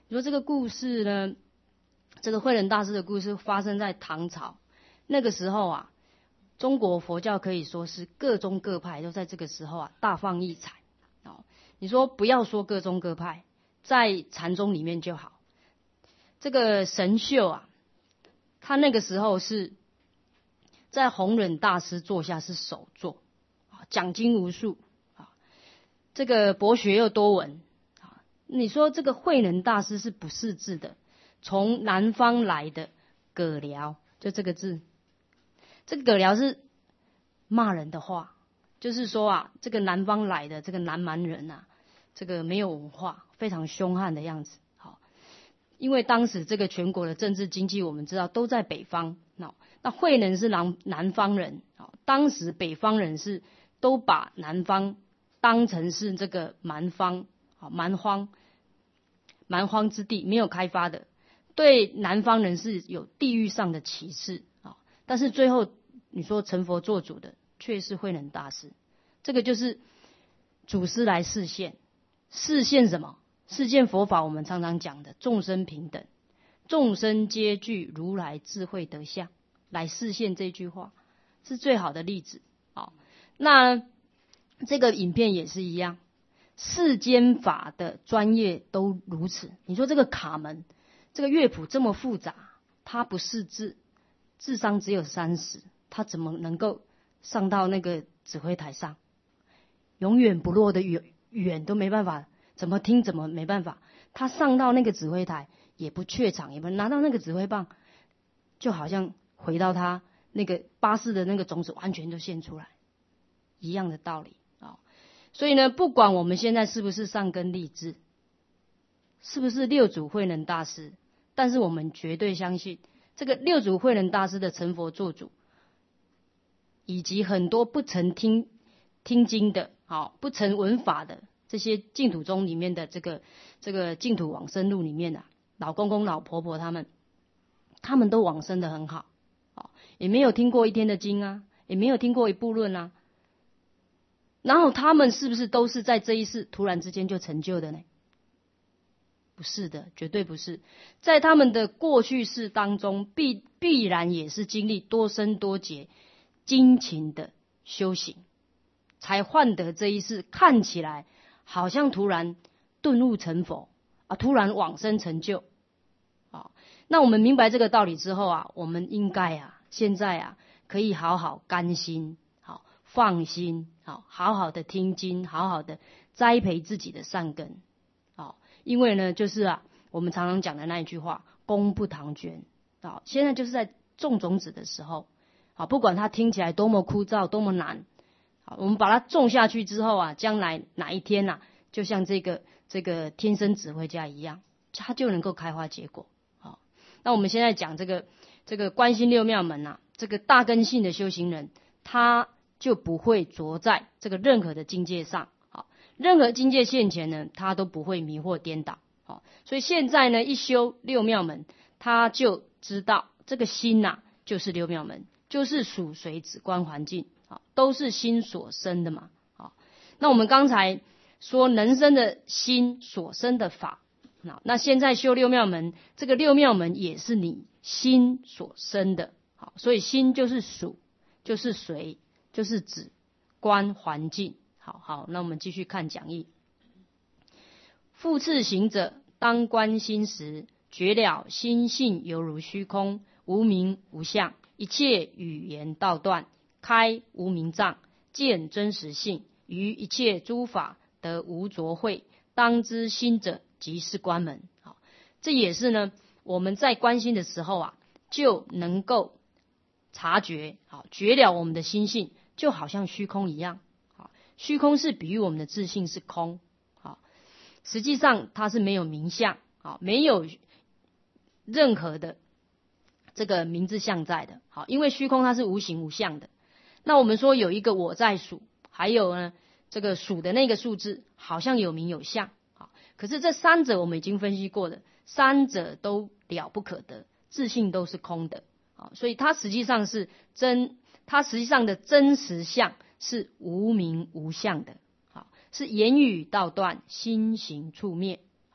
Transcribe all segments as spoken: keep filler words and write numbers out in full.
你说这个故事呢，这个慧能大师的故事发生在唐朝，那个时候啊，中国佛教可以说是各宗各派都在这个时候啊大放异彩。哦，你说不要说各宗各派，在禅宗里面就好。这个神秀啊，他那个时候是在弘忍大师座下是首座，讲经无数啊，这个博学又多闻啊。你说这个慧能大师是不识字的，从南方来的葛僚，就这个字，这个葛僚是骂人的话，就是说啊，这个南方来的这个南蛮人啊，这个没有文化，非常凶悍的样子。好，因为当时这个全国的政治经济我们知道都在北方，那那慧能是南南方人，好，当时北方人是都把南方当成是这个蛮方，好，蛮荒蛮荒之地，没有开发的，对南方人是有地域上的歧视啊。但是最后你说成佛做主的却是慧能大师，这个就是祖师来示现，示现什么？示现佛法，我们常常讲的众生平等，众生皆具如来智慧德相，来示现这句话是最好的例子。好，那这个影片也是一样，世间法的专业都如此。你说这个卡门，这个乐谱这么复杂，他不识字，智商只有三十，他怎么能够上到那个指挥台上？永远不落的远远都没办法，怎么听怎么没办法。他上到那个指挥台也不怯场，也不拿到那个指挥棒，就好像回到他那个巴士的那个种子完全就现出来，一样的道理啊。所以呢，不管我们现在是不是上根立志，是不是六祖慧能大师，但是我们绝对相信这个六祖慧能大师的成佛做主，以及很多不曾听听经的，好，不曾闻法的这些净土宗里面的这个这个净土往生录里面啊，老公公老婆婆他们，他们都往生的很好，好，也没有听过一天的经啊，也没有听过一部论啊。然后他们是不是都是在这一世突然之间就成就的呢？不是的，绝对不是。在他们的过去世当中，必必然也是经历多生多劫精勤的修行，才换得这一世看起来好像突然顿悟成佛啊，突然往生成就啊。那我们明白这个道理之后啊，我们应该啊，现在啊，可以好好甘心，好放心，好好好的听经，好好的栽培自己的善根。好，因为呢，就是啊，我们常常讲的那一句话，功不唐捐啊。现在就是在种种子的时候，好，不管它听起来多么枯燥，多么难。我们把它种下去之后啊，将来哪一天啊，就像这个这个天生指挥家一样，它就能够开花结果。好，那我们现在讲这个这个观心六妙门啊，这个大根性的修行人，他就不会着在这个任何的境界上。好，任何境界现前呢，他都不会迷惑颠倒。好，所以现在呢，一修六妙门，他就知道这个心呐、啊，就是六妙门，就是属随止观环境。都是心所生的嘛。好，那我们刚才说能生的心所生的法，那现在修六妙门，这个六妙门也是你心所生的。好，所以心就是属，就是随，就是止观环境。好好，那我们继续看讲义。复次行者，当观心时，觉了心性犹如虚空，无名无相，一切语言道断，开无明障，见真实性，于一切诸法得无着慧，当知心者即是观门。好，这也是呢，我们在观心的时候啊，就能够察觉，好，觉了我们的心性，就好像虚空一样。好，虚空是比喻我们的自性是空，好，实际上它是没有名相，好，没有任何的这个名字相在的。好，因为虚空它是无形无相的。那我们说有一个我在数，还有呢这个数的那个数字好像有名有相，好，可是这三者我们已经分析过了，三者都了不可得，自性都是空的，好，所以它实际上是真，它实际上的真实相是无名无相的，好，是言语道断，心行处灭，好，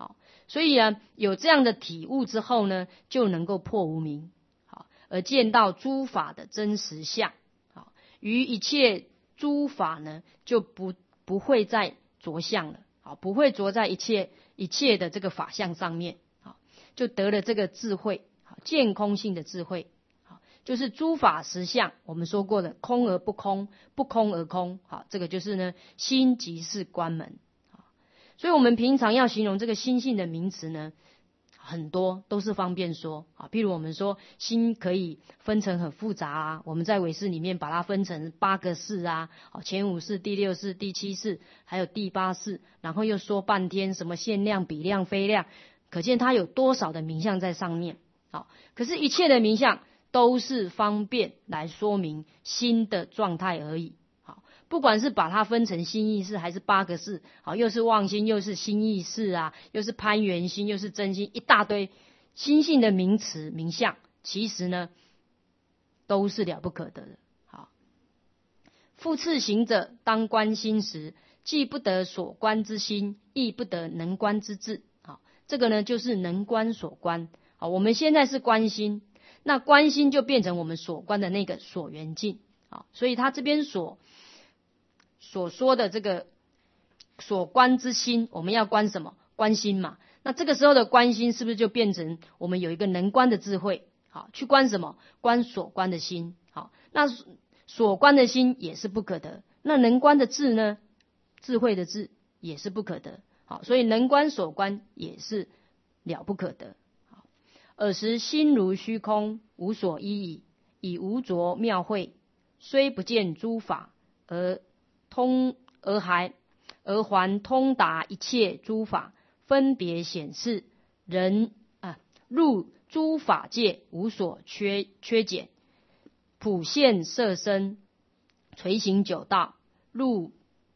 所以啊，有这样的体悟之后呢，就能够破无明，好，而见到诸法的真实相，好，于一切诸法呢，就不不会再着相了，好，不会着在一切一切的这个法相上面，好，就得了这个智慧，好，见空性的智慧，好，就是诸法实相，我们说过的空而不空，不空而空，好，这个就是呢心即是观门。所以我们平常要形容这个心性的名词呢，很多都是方便说啊。譬如我们说心可以分成很复杂啊，我们在唯识里面把它分成八个识啊，前五识、第六识、第七识，还有第八识，然后又说半天什么限量、比量、非量，可见它有多少的名相在上面。好，可是一切的名相都是方便来说明心的状态而已。不管是把它分成心意识还是八个识，好，又是妄心，又是心意识啊，又是攀缘心，又是真心，一大堆心性的名词名相，其实呢都是了不可得的。好，复次行者当观心时，既不得所观之心，亦不得能观之智。好，这个呢就是能观所观。好，我们现在是观心，那观心就变成我们所观的那个所缘境。好，所以他这边所所说的这个所观之心，我们要观什么？观心嘛。那这个时候的观心是不是就变成我们有一个能观的智慧？好，去观什么？观所观的心。好，那所观的心也是不可得。那能观的智呢？智慧的智也是不可得。好，所以能观所观也是了不可得。好，尔时心如虚空，无所依矣，以无着妙慧，虽不见诸法，而通而还而还通达一切诸法，分别显示人啊，入诸法界无所缺缺减，普现色身，垂行九道，入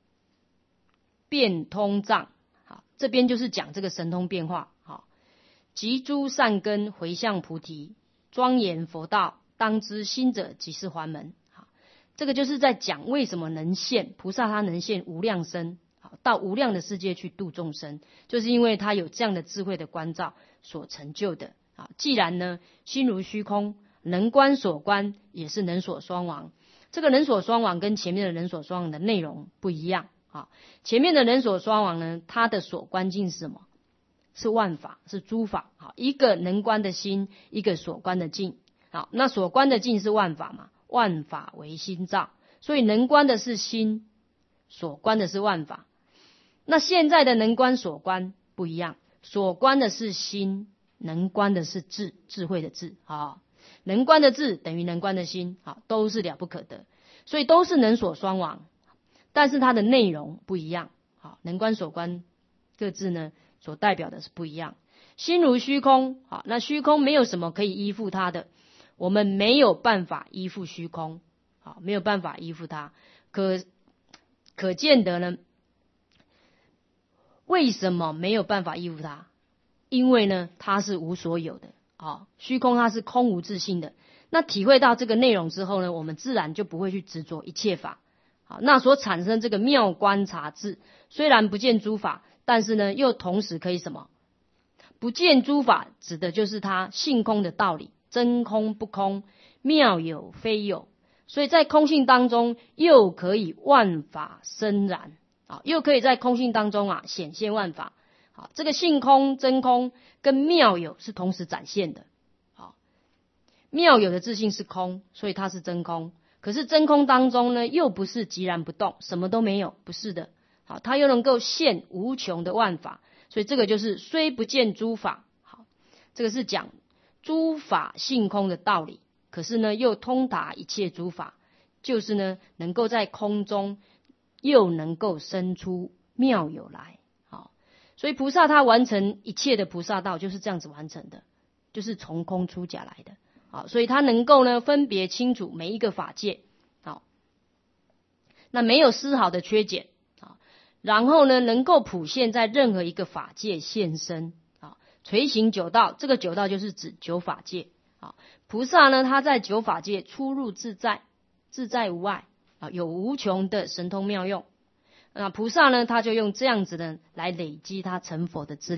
变通藏。好，这边就是讲这个神通变化。好，集诸善根回向菩提，庄严佛道，当知心者即是还门。这个就是在讲为什么能现菩萨，他能现无量身，到无量的世界去度众生，就是因为他有这样的智慧的关照所成就的。既然呢心如虚空，能观所观也是能所双亡。这个能所双亡跟前面的能所双亡的内容不一样。前面的能所双亡呢，它的所观境是什么？是万法，是诸法。一个能观的心，一个所观的境。好，那所观的境是万法嘛？万法为心造，所以能观的是心，所观的是万法。那现在的能观所观不一样，所观的是心，能观的是智，智慧的智。好，能观的智等于能观的心，好，都是了不可得，所以都是能所双亡，但是它的内容不一样。好，能观所观各自呢所代表的是不一样。心如虚空，好，那虚空没有什么可以依附它的，我们没有办法依附虚空，好，没有办法依附它。可可见得呢，为什么没有办法依附它？因为呢，它是无所有的。好，虚空它是空无自性的。那体会到这个内容之后呢，我们自然就不会去执着一切法。好，那所产生这个妙观察智，虽然不见诸法，但是呢，又同时可以什么？不见诸法，指的就是它性空的道理。真空不空，妙有非有，所以在空性当中又可以万法生然，啊，又可以在空性当中啊显现万法。好，这个性空、真空跟妙有是同时展现的。好，妙有的自性是空，所以它是真空。可是真空当中呢，又不是寂然不动，什么都没有，不是的。好，它又能够现无穷的万法，所以这个就是虽不见诸法。好，这个是讲诸法性空的道理，可是呢又通达一切诸法，就是呢能够在空中又能够生出妙有来。好，所以菩萨他完成一切的菩萨道就是这样子完成的，就是从空出假来的。好，所以他能够呢分别清楚每一个法界，好，那没有丝毫的缺减。好，然后呢能够普现在任何一个法界现身。垂行九道，这个九道就是指九法界。啊，菩萨呢，他在九法界出入自在，自在无碍啊，有无穷的神通妙用。那菩萨呢，他就用这样子的来累积他成佛的资粮。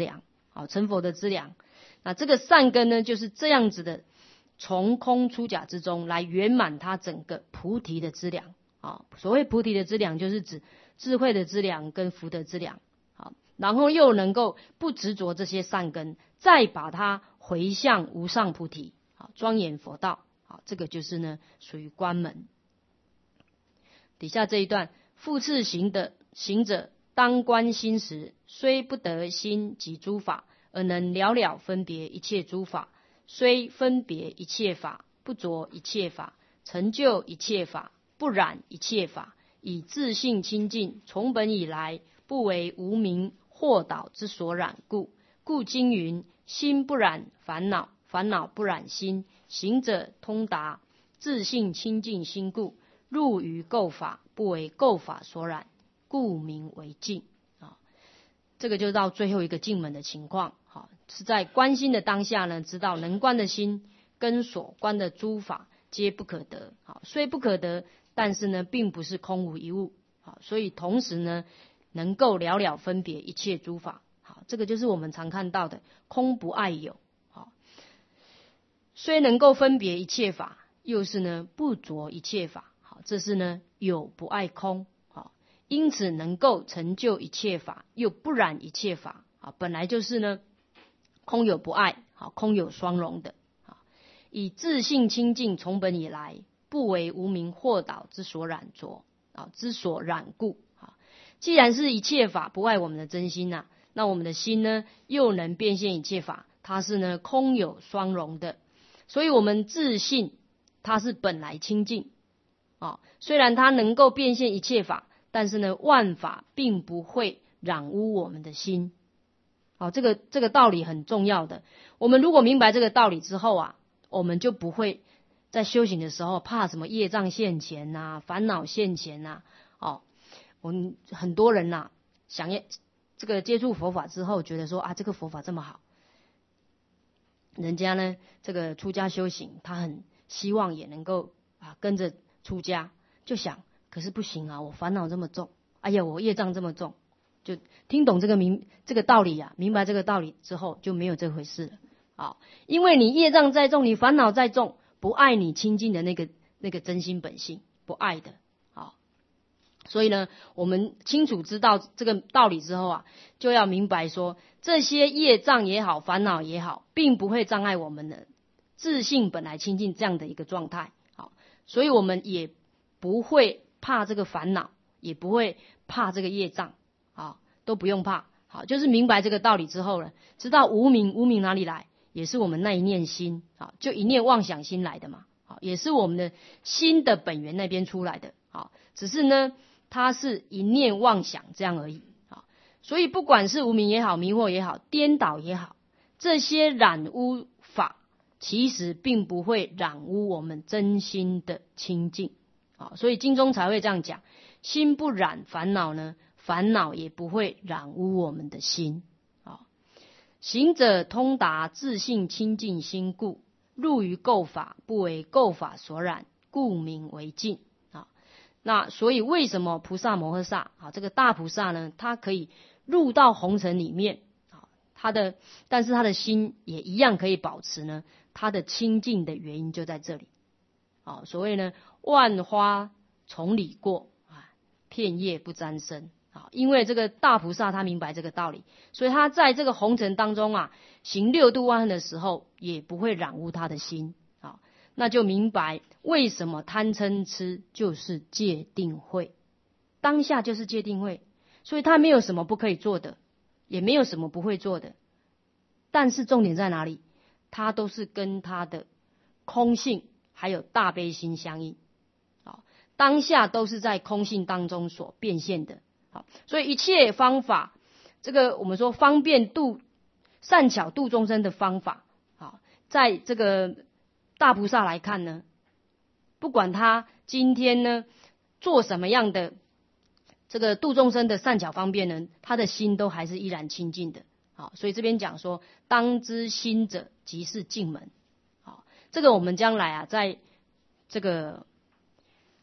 好，成佛的资粮。那这个善根呢，就是这样子的，从空出假之中来圆满他整个菩提的资粮。好，所谓菩提的资粮，就是指智慧的资粮跟福德资粮。好，然后又能够不执着这些善根，再把它回向无上菩提，好，庄严佛道。好，这个就是呢，属于观门。底下这一段，复次行的行者，当观心时，虽不得心及诸法，而能了了分别一切诸法，虽分别一切法，不着一切法，成就一切法，不染一切法，以自性清净，从本以来，不为无明惑导之所染故。故经云：心不染烦恼，烦恼不染心。行者通达，自性清净心故，入于垢法，不为垢法所染，故名为净。啊，这个就到最后一个净门的情况。好，是在观心的当下呢，知道能观的心跟所观的诸法皆不可得。好，虽不可得，但是呢，并不是空无一物。好，所以同时呢，能够了了分别一切诸法。好，这个就是我们常看到的空不爱有。好，虽能够分别一切法，又是呢不着一切法。好，这是呢有不爱空。好，因此能够成就一切法，又不染一切法。好，本来就是呢空有不爱，好，空有双融的。好，以自性清净，从本以来，不为无明惑导之所染着，啊，之所染故。啊，既然是一切法不爱我们的真心啊，那我们的心呢又能变现一切法，它是呢空有双融的。所以我们自信它是本来清净。啊，虽然它能够变现一切法，但是呢万法并不会染污我们的心。好，这个这个道理很重要的。我们如果明白这个道理之后啊，我们就不会在修行的时候怕什么业障现前啊，烦恼现前啊。哦，我们很多人呐、啊，想要这个接触佛法之后，觉得说啊，这个佛法这么好，人家呢这个出家修行，他很希望也能够啊跟着出家，就想，可是不行啊，我烦恼这么重，哎呀，我业障这么重。就听懂这个明这个道理啊，明白这个道理之后，就没有这回事了。啊，因为你业障再重，你烦恼再重，不爱你清净的那个那个真心本性，不爱的。啊，所以呢，我们清楚知道这个道理之后啊，就要明白说，这些业障也好，烦恼也好，并不会障碍我们的自性本来清净这样的一个状态。好，所以我们也不会怕这个烦恼，也不会怕这个业障。好，都不用怕。好，就是明白这个道理之后呢，知道无明，无明哪里来？也是我们那一念心。好，就一念妄想心来的嘛。好，也是我们的心的本源那边出来的。好，只是呢，它是一念妄想这样而已。好，所以不管是无明也好，迷惑也好，颠倒也好，这些染污法，其实并不会染污我们真心的清净。好，所以经中才会这样讲，心不染烦恼呢，烦恼也不会染污我们的心。啊，行者通达自性清净心故，入于垢法，不为垢法所染，故名为净。啊，那所以为什么菩萨摩诃萨啊，这个大菩萨呢，他可以入到红尘里面啊，他的但是他的心也一样可以保持呢，他的清净的原因就在这里。啊，所谓呢，万花丛里过啊，片叶不沾身。啊，因为这个大菩萨他明白这个道理，所以他在这个红尘当中啊，行六度万恨的时候，也不会染污他的心。啊，那就明白为什么贪嗔痴就是戒定慧，当下就是戒定慧，所以他没有什么不可以做的，也没有什么不会做的。但是重点在哪里？他都是跟他的空性还有大悲心相应。啊，当下都是在空性当中所变现的。好，所以一切方法，这个我们说方便度善巧度众生的方法，好，在这个大菩萨来看呢，不管他今天呢做什么样的这个度众生的善巧方便呢，他的心都还是依然清净的。好，所以这边讲说，当知心者即是净门。好，这个我们将来啊，在这个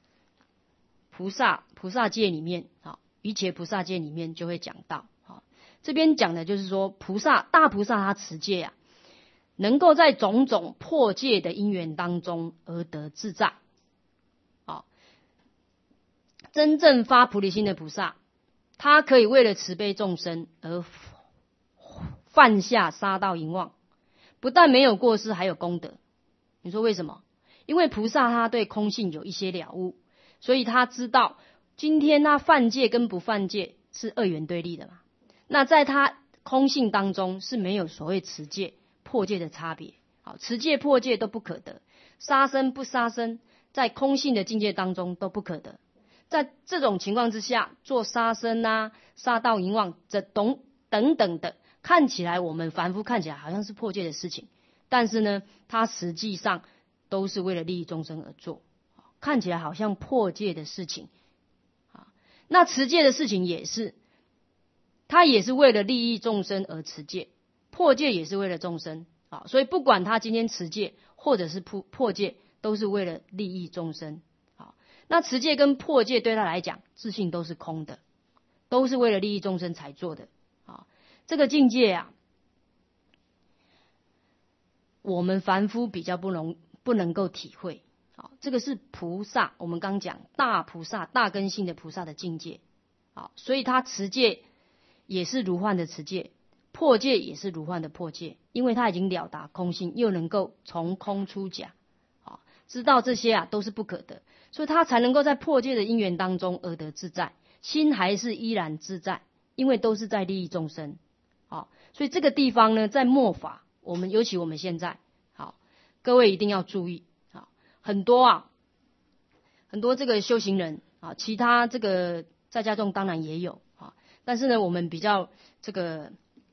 菩萨菩萨界里面，好，瑜伽菩萨界里面就会讲到。好， 这边讲的就是说，菩萨大菩萨他持戒啊，能够在种种破戒的因缘当中而得自在。好，真正发菩提心的菩萨，他可以为了慈悲众生而犯下杀盗淫妄，不但没有过失，还有功德。你说为什么？因为菩萨他对空性有一些了悟，所以他知道今天他犯戒跟不犯戒是二元对立的嘛。那在他空性当中是没有所谓持戒破戒的差别。好，持戒破戒都不可得，杀生不杀生，在空性的境界当中都不可得。在这种情况之下，做杀生啊、杀盗淫妄这等等等的，看起来我们凡夫看起来好像是破戒的事情，但是呢，它实际上都是为了利益众生而做，看起来好像破戒的事情。那持戒的事情也是，他也是为了利益众生而持戒，破戒也是为了众生。好，所以不管他今天持戒或者是破破戒，都是为了利益众生。好，那持戒跟破戒对他来讲，自信都是空的，都是为了利益众生才做的。好，这个境界啊，我们凡夫比较不能不能够体会。好，这个是菩萨，我们刚讲大菩萨、大根性的菩萨的境界。好，所以他持戒也是如幻的持戒，破戒也是如幻的破戒，因为他已经了达空性，又能够从空出假，好，知道这些啊都是不可得，所以他才能够在破戒的因缘当中而得自在，心还是依然自在，因为都是在利益众生。好，所以这个地方呢，在末法，我们尤其我们现在，好，各位一定要注意。很多啊，很多这个修行人啊，其他这个在家众当然也有啊，但是呢，我们比较这个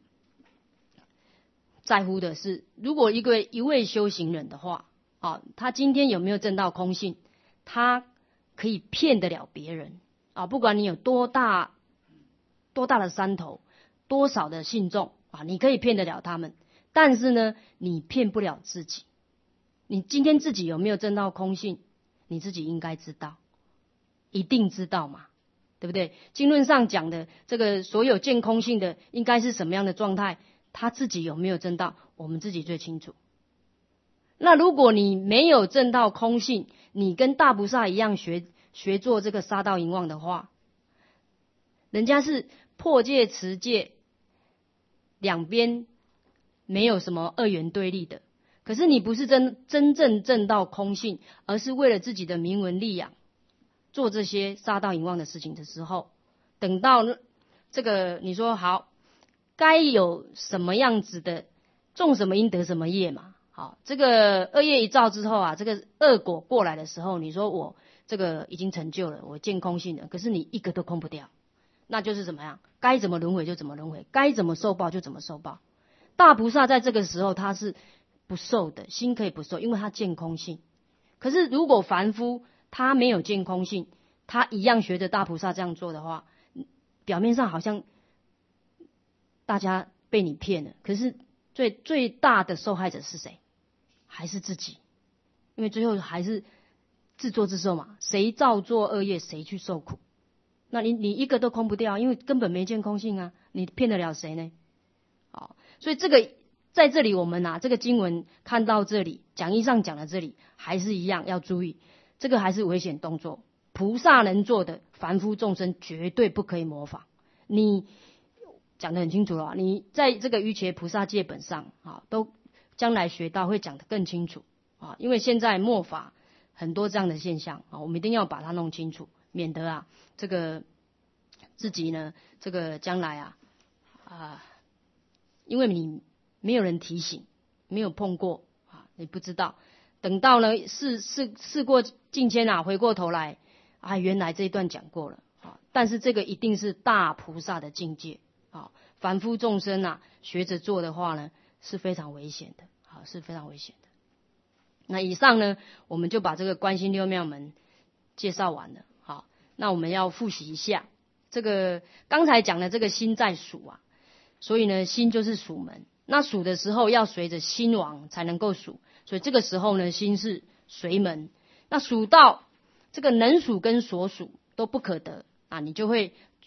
在乎的是，如果一个一位修行人的话，啊，他今天有没有证到空性，他可以骗得了别人啊，不管你有多大多大的山头，多少的信众啊，你可以骗得了他们，但是呢，你骗不了自己。你今天自己有没有证到空性？你自己应该知道，一定知道嘛，对不对？经论上讲的这个所有见空性的，应该是什么样的状态？他自己有没有证到？我们自己最清楚。那如果你没有证到空性，你跟大菩萨一样学学做这个杀盗淫妄的话，人家是破戒持戒，两边没有什么二元对立的。可是你不是真真正证到空性，而是为了自己的名闻利养，做这些杀盗淫妄的事情的时候，等到这个你说好，该有什么样子的，种什么因得什么业嘛。好，这个恶业一造之后啊，这个恶果过来的时候，你说我这个已经成就了，我见空性了，可是你一个都空不掉，那就是怎么样？该怎么轮回就怎么轮回，该怎么受报就怎么受报。大菩萨在这个时候他是不受的，心可以不受，因为他见空性。可是如果凡夫他没有见空性，他一样学着大菩萨这样做的话，表面上好像大家被你骗了，可是最最大的受害者是谁？还是自己，因为最后还是自作自受嘛，谁造作恶业谁去受苦。那你你一个都空不掉，因为根本没见空性啊，你骗得了谁呢？好，所以这个在这里我们啊，这个经文看到这里，讲义上讲的这里还是一样要注意，这个还是危险动作，菩萨能做的，凡夫众生绝对不可以模仿。你讲得很清楚了，你在这个瑜伽菩萨戒本上啊，都将来学到会讲得更清楚啊，因为现在末法很多这样的现象啊，我们一定要把它弄清楚，免得啊这个自己呢这个将来啊啊，因为你没有人提醒，没有碰过啊，你不知道。等到呢事事事过境迁啊，回过头来啊，原来这一段讲过了啊。但是这个一定是大菩萨的境界啊，凡夫众生啊，学着做的话呢，是非常危险的啊，是非常危险的。那以上呢，我们就把这个观心六妙门介绍完了。好，那我们要复习一下这个刚才讲的这个心在属啊，所以呢，心就是属门。那属的时候要随着心王才能够属，所以这个时候呢，心是随门。那属到这个能属跟所属都不可得啊，你就会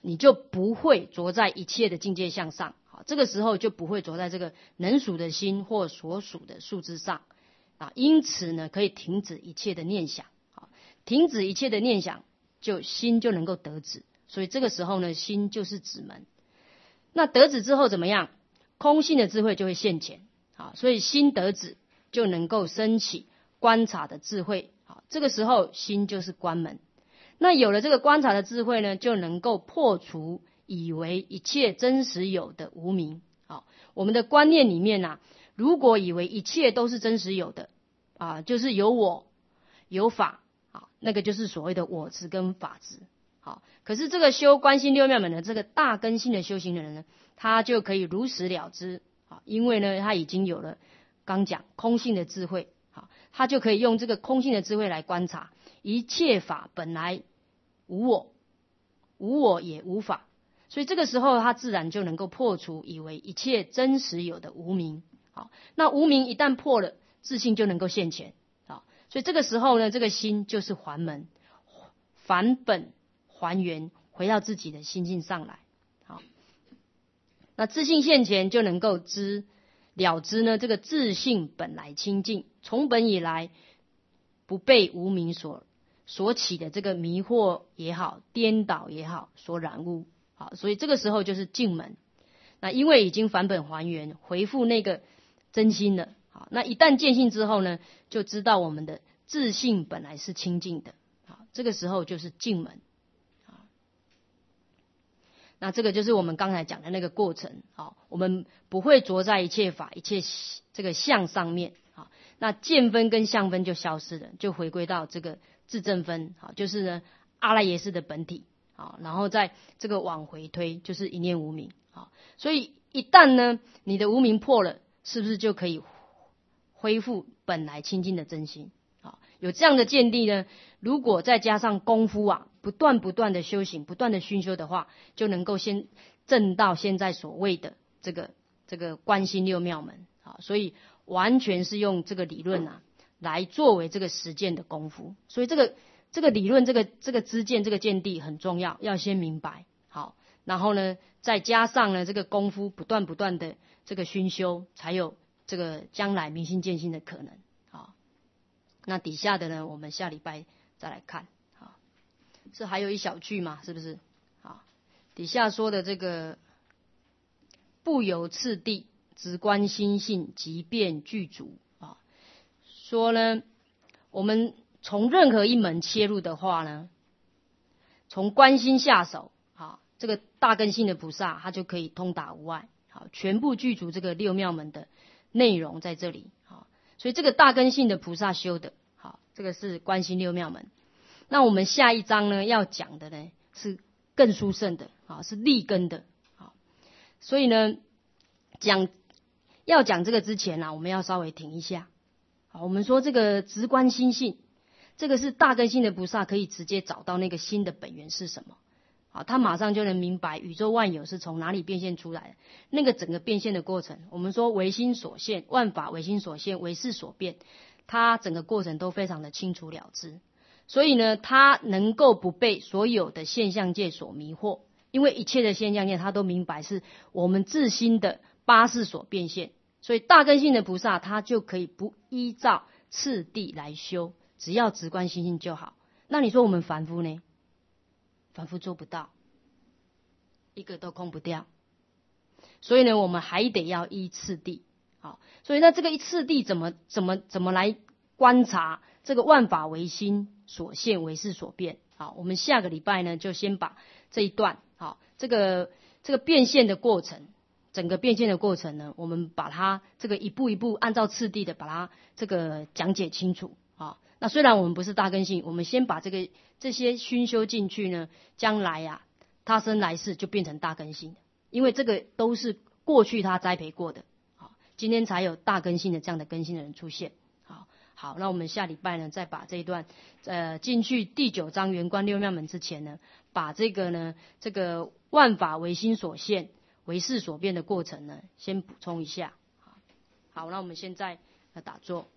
你就不会着在一切的境界相上。好，这个时候就不会着在这个能属的心或所属的数之上啊。因此呢，可以停止一切的念想。好，停止一切的念想，就心就能够得止。所以这个时候呢，心就是止门。那得止之后怎么样？空性的智慧就会现前。好，所以心得止就能够升起观察的智慧。好，这个时候心就是关门。那有了这个观察的智慧呢，就能够破除以为一切真实有的无明。好，我们的观念里面啊，如果以为一切都是真实有的啊，就是有我有法，好，那个就是所谓的我执跟法执。好，可是这个修观心六妙门的这个大根性的修行的人呢，他就可以如实了知。好，因为呢，他已经有了刚讲空性的智慧。好，他就可以用这个空性的智慧来观察一切法本来无我，无我也无法，所以这个时候他自然就能够破除以为一切真实有的无明。好，那无明一旦破了，自性就能够现前。好，所以这个时候呢，这个心就是还门，返本还原，回到自己的心性上来。好，那自性现前就能够知了知呢，这个自性本来清净，从本以来不被无明所所起的这个迷惑也好，颠倒也好，所染污。好，所以这个时候就是净门。那因为已经返本还原，回复那个真心了。好，那一旦见性之后呢，就知道我们的自性本来是清净的。好，这个时候就是净门。好，那这个就是我们刚才讲的那个过程。好，我们不会着在一切法、一切这个相上面。好，那见分跟相分就消失了，就回归到这个自证分。好，就是呢阿赖耶识的本体。好，然后再这个往回推，就是一念无明。好，所以一旦呢你的无明破了，是不是就可以恢复本来清净的真心？好，有这样的见地呢，如果再加上功夫啊，不断不断的修行，不断的熏修的话，就能够先证到现在所谓的这个这个观心六妙门。好，所以完全是用这个理论啊来作为这个实践的功夫。所以这个这个理论，这个这个知见，这个见地很重要，要先明白。好，然后呢，再加上呢这个功夫，不断不断的这个熏修，才有这个将来明心见性的可能。好，那底下的呢，我们下礼拜再来看。好，这还有一小句嘛，是不是？好，底下说的这个不由次第，直观心性，即便具足。啊，说呢，我们从任何一门切入的话呢，从观心下手，好，这个大根性的菩萨他就可以通达无碍，好，全部具足这个六妙门的内容在这里。好，所以这个大根性的菩萨修的，好，这个是观心六妙门。那我们下一章呢要讲的呢是更殊胜的，好，是立根的。好，所以呢讲要讲这个之前啊，我们要稍微停一下。好，我们说这个直观心性，这个是大根性的菩萨可以直接找到那个心的本源是什么。好，他马上就能明白宇宙万有是从哪里变现出来的，那个整个变现的过程，我们说唯心所现，万法唯心所现，唯识所变，他整个过程都非常的清楚了知。所以呢，他能够不被所有的现象界所迷惑，因为一切的现象界他都明白是我们自心的八识所变现。所以大根性的菩萨他就可以不依照次第来修，只要直观心性就好。那你说我们凡夫呢？凡夫做不到，一个都空不掉。所以呢，我们还得要依次第。好，所以那这个一次第怎么怎么怎么来观察这个万法唯心所现，唯识所变？好，我们下个礼拜呢就先把这一段，好，这个这个变现的过程。整个变现的过程呢，我们把它这个一步一步按照次第的把它这个讲解清楚啊。那虽然我们不是大根性，我们先把这个这些熏修进去呢，将来啊，他生来世就变成大根性的，因为这个都是过去他栽培过的，好，今天才有大根性的这样的根性的人出现。好，好，那我们下礼拜呢，再把这一段呃进去第九章圆观六妙门之前呢，把这个呢这个万法唯心所现。唯识所变的过程呢，先补充一下。好，那我们现在打坐。